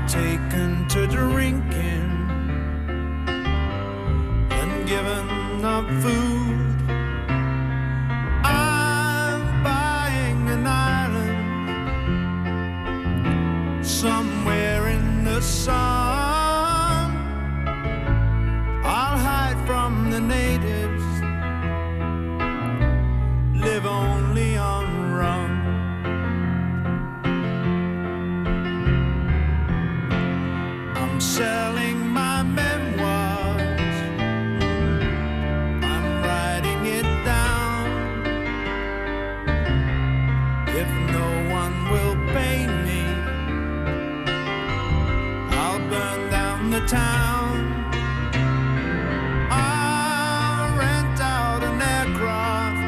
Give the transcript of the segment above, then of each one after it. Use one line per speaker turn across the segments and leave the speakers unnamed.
taken to drinking and given up food. I'm buying an island somewhere in the sun. I'll hide from the natives, live only on rum. I'm selling my memoirs, I'm writing it down. If no one will pay me, I'll burn down the town. I'll rent out an aircraft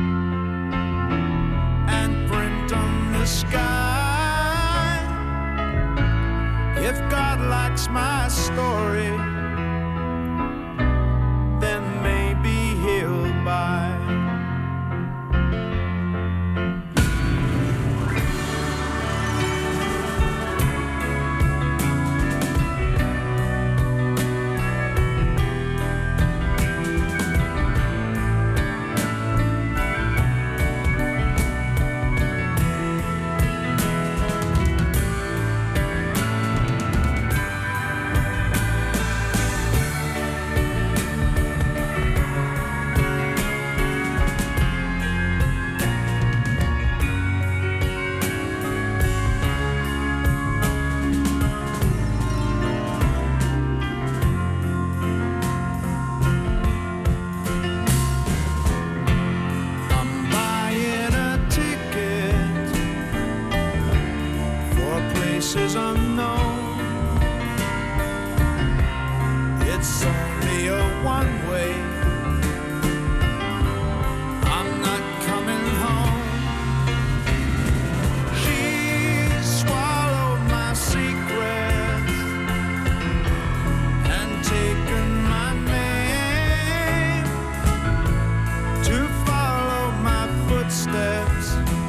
and print on the sky. If God likes my story, then maybe he'll buy. Places unknown. It's only a one-way. I'm not coming home. She swallowed my secrets and taken my name to follow my footsteps.